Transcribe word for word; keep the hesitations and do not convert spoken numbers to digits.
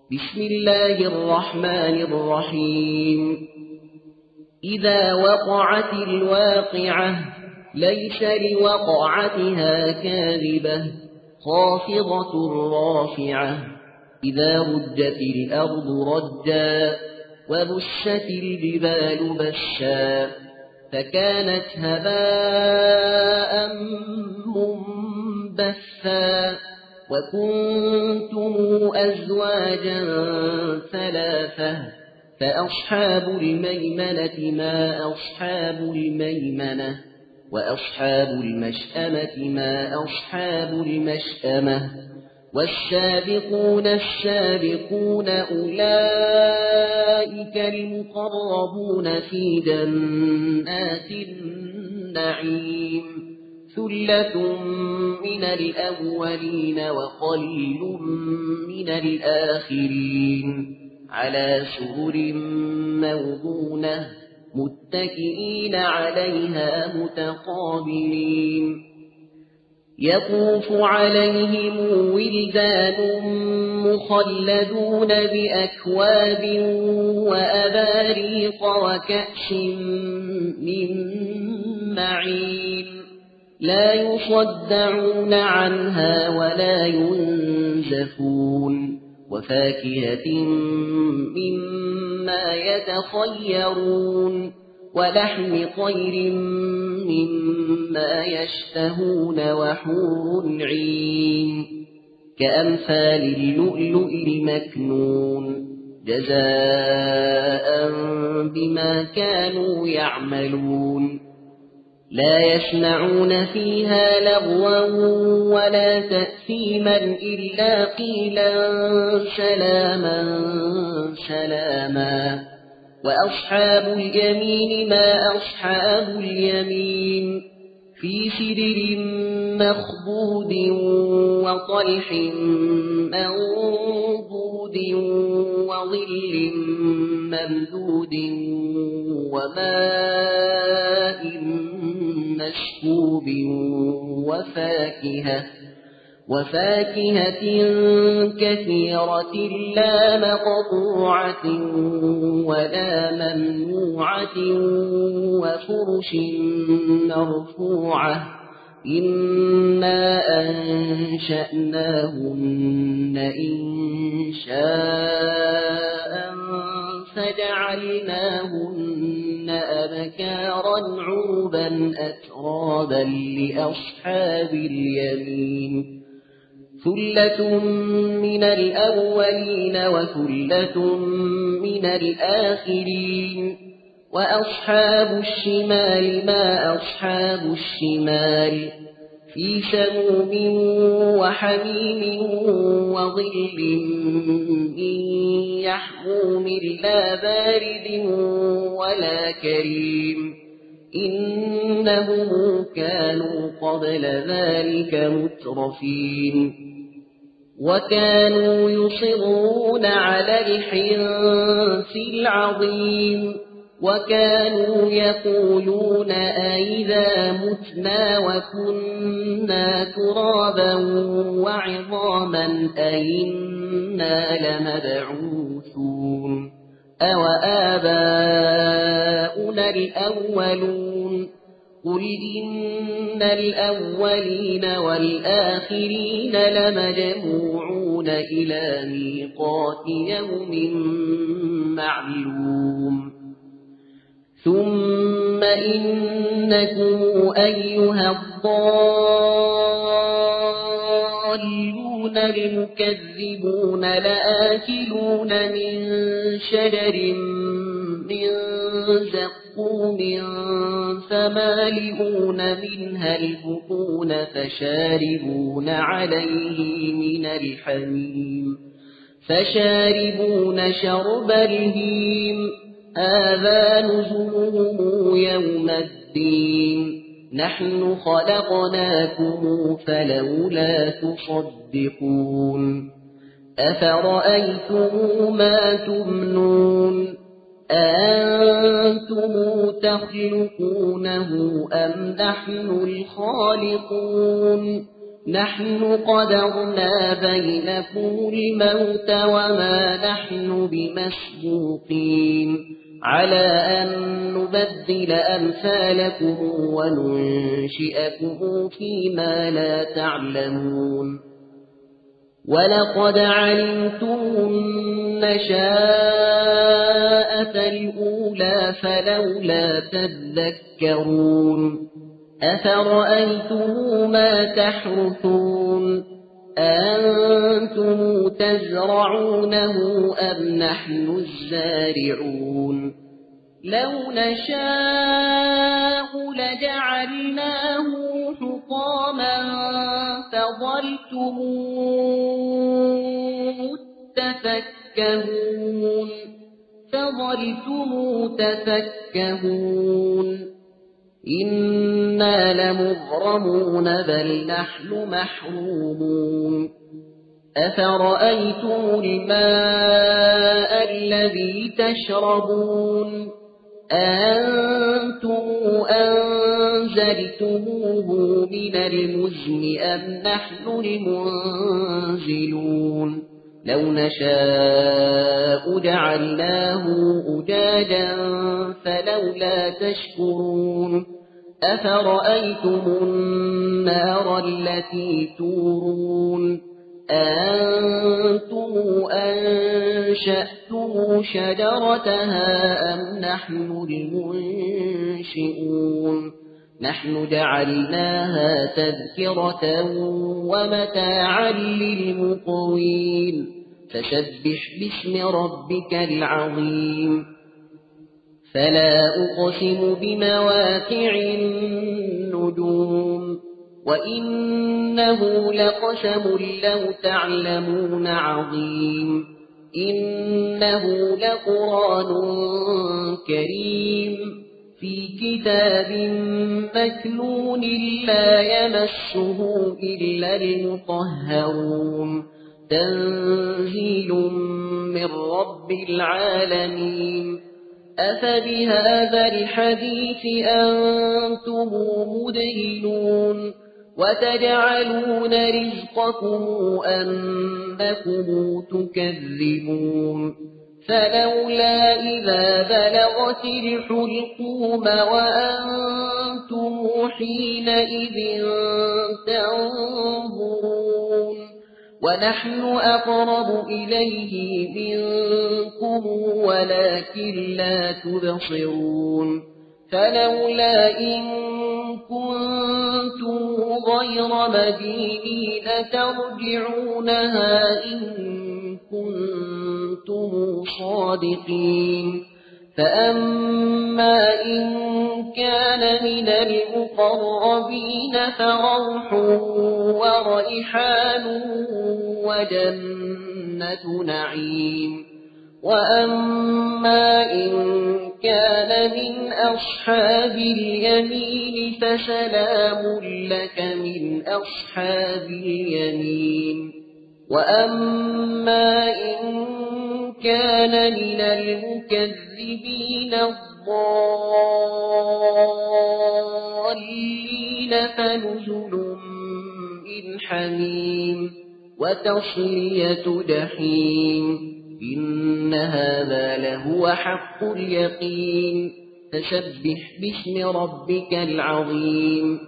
بسم الله الرحمن الرحيم إذا وقعت الواقعة ليس لوقعتها كاذبة خافضة رافعة إذا رجت الأرض رجا وبست الجبال بشا فكانت هباء منبثا وكنتم أزواجا ثلاثة فأصحاب الميمنة ما أصحاب الميمنة وأصحاب المشأمة ما أصحاب المشأمة والسابقون السابقون أولئك المقربون في جنات النعيم ثلة من الأولين وقليل من الآخرين على سرر موضونة متكئين عليها متقابلين يطوف عليهم ولدان مخلدون بأكواب وأباريق وكأس من معين لا يصدعون عنها ولا ينزفون وفاكهة مما يتخيرون ولحم طير مما يشتهون وحور عين كأمثال اللؤلؤ المكنون جزاء بما كانوا يعملون لا يسمعون فيها لغوا ولا تأثيما إلا قيلا سلاما سلاما وأصحاب اليمين ما أصحاب اليمين في سدر مخضود وطلح منضود وظل ممدود وماء مسكوب وفاكهة وفاكهة كثيرة لا مقطوعة ولا ممنوعة وفرش مرفوعة إنا أنشأناهن إنشاء فجعلناهن أبكارا عربا أترابا لأصحاب اليمين ثلة من الأولين وثلة من الآخرين وأصحاب الشمال ما أصحاب الشمال في سموم وحميم وظل من يحموم لا بارد ولا كريم إنهم كانوا قبل ذلك مترفين وكانوا يصرون على الحنث العظيم وكانوا يقولون أئذا متنا وكنا ترابا وعظاما أئنا لمبعوثون أو آباؤنا الأولون قل إن الأولين والآخرين لمجموعون إلى ميقات يوم معلوم ثم إنكم أيها الضالون المكذبون لآكلون من شجر من زقوم فمالئون منها البطون فشاربون عليه من الحميم فشاربون شرب الهيم هذا نزلهم يوم الدين نحن خلقناكم فلولا تصدقون أفرأيتم ما تمنون أأنتم تخلقونه أم نحن الخالقون نحن قدرنا بينكم الموت وما نحن بمسبوقين على أن نبدل أمثالكم وننشئكم فيما لا تعلمون ولقد علمتم النشاءة الأولى فلولا تذكرون أفرأيتم ما تحرثون أنتم تزرعونه أم نحن الزارعون لو نشاء لجعلناه حطاما فظلتم تفكهون فظلتم تفكهون إنا لمغرمون بل نحن محرومون أفرأيتم الماء الذي تشربون أنتم أنزلتموه من المزن أم نحن المنزلون لو نشاء جعلناه أجاجا فلولا تشكرون أفرأيتم النار التي تورون أنتم أنشأتم شجرتها أم نحن المنشئون نحن جعلناها تذكرة ومتاعا للمقوين فسبح باسم ربك العظيم فلا أقسم بمواقع النجوم وإنه لقسم لو تعلمون عظيم إنه لقرآن كريم في كتاب مكنون لا يمسه إلا المطهرون تنزيل من رب العالمين أفبهذا الحديث أنتم مدهنون وتجعلون رزقكم أنكم تكذبون فلولا إذا بلغت الحلقوم وأنتم حينئذ تنظرون ونحن أقرب إليه منكم ولكن لا تبصرون فلولا إن كنتم غير مدينين ترجعونها إن كنتم صادقين فأما إن كان من المقربين فروح وريحان وجنة نعيم وأما إن كان من أصحاب اليمين فسلام لك من أصحاب اليمين وأما إن كان من المكذبين الضالين فنزل من حميم وتصلية جحيم إن هذا لهو حق اليقين فسبح باسم ربك العظيم